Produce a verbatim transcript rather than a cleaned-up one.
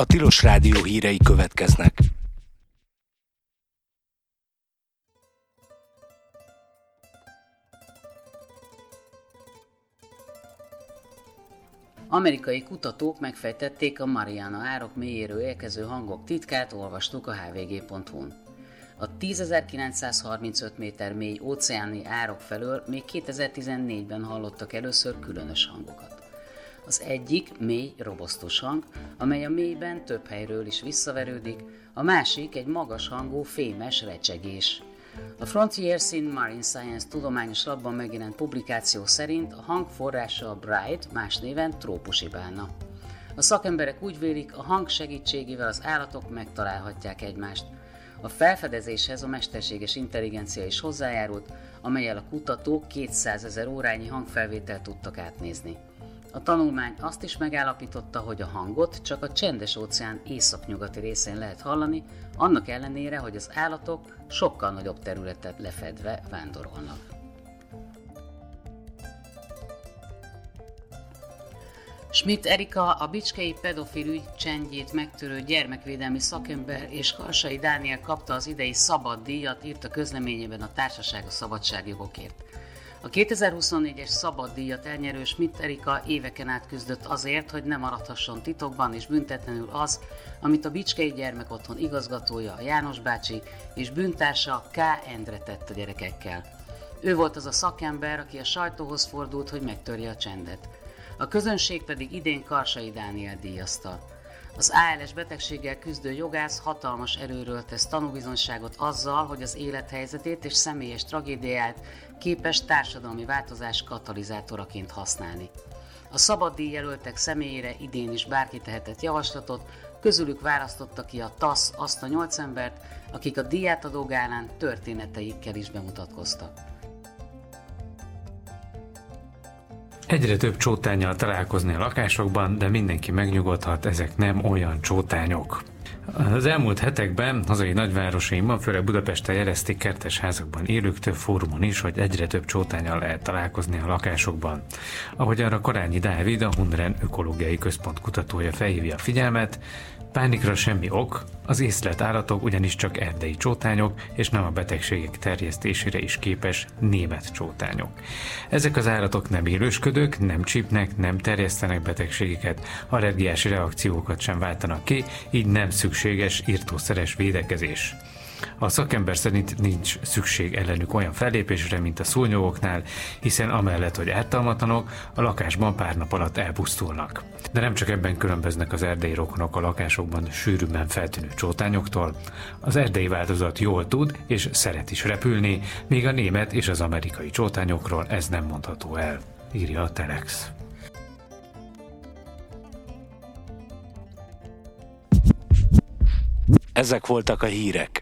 A Tilos Rádió hírei következnek. Amerikai kutatók megfejtették a Mariana árok mélyéről érkező hangok titkát, olvastuk a h v g pont hu-n. A tízezer-kilencszázharmincöt méter mély óceáni árok felől még kétezer-tizennégyben hallottak először különös hangokat. Az egyik mély, robosztus hang, amely a mélyben több helyről is visszaverődik, a másik egy magas hangú, fémes recsegés. A Frontiers in Marine Science tudományos labban megjelent publikáció szerint a hang forrása a Bright, más néven trópusi bálna. A szakemberek úgy vélik, a hang segítségével az állatok megtalálhatják egymást. A felfedezéshez a mesterséges intelligencia is hozzájárult, amellyel a kutatók kétszázezer órányi hangfelvételt tudtak átnézni. A tanulmány azt is megállapította, hogy a hangot csak a Csendes-óceán északnyugati részén lehet hallani, annak ellenére, hogy az állatok sokkal nagyobb területet lefedve vándorolnak. Schmidt Erika, a bicskei pedofil ügy csendjét megtörő gyermekvédelmi szakember, és Karsai Dániel kapta az idei Szabad díjat, írt a közleményében a Társaság a szabadságjogokért. A kétezer-huszonnégyes Szabad díjat elnyerő Schmidt Erika éveken át küzdött azért, hogy ne maradhasson titokban és büntetlenül az, amit a Bicskei Gyermekotthon igazgatója, a János bácsi és bűntársa K. Endre tett a gyerekekkel. Ő volt az a szakember, aki a sajtóhoz fordult, hogy megtörje a csendet. A közönség pedig idén Karsai Dániel díjazta. Az á el es betegséggel küzdő jogász hatalmas erőről tesz tanúbizonyságot azzal, hogy az élethelyzetét és személyes tragédiáját képes társadalmi változás katalizátoraként használni. A szabad díjjelöltek személyére idén is bárki tehetett javaslatot, közülük választotta ki a TASZ azt a nyolc embert, akik a díjátadó gálán történeteikkel is bemutatkoztak. Egyre több csótánnyal találkozni a lakásokban, de mindenki megnyugodhat, ezek nem olyan csótányok. Az elmúlt hetekben hazai nagyvárosaimban, főleg Budapesten jelezték kertes házakban élők több fórumon is, hogy egyre több csótánnyal lehet találkozni a lakásokban. Ahogy arra Korányi Dávid, a Hundren Ökológiai Központ kutatója felhívja a figyelmet, pánikra semmi ok, az észlelt állatok ugyanis csak erdei csótányok, és nem a betegségek terjesztésére is képes német csótányok. Ezek az állatok nem élősködők, nem csípnek, nem terjesztenek betegségeket, allergiás reakciókat sem váltanak ki, így nem szükséges írtószeres védekezés. A szakember szerint nincs szükség ellenük olyan fellépésre, mint a szúnyogoknál, hiszen amellett, hogy ártalmatlanok, a lakásban pár nap alatt elpusztulnak. De nem csak ebben különböznek az erdei rokonok a lakásokban sűrűbben feltűnő csótányoktól. Az erdei változat jól tud és szeret is repülni, míg a német és az amerikai csótányokról ez nem mondható el, írja a Telex. Ezek voltak a hírek.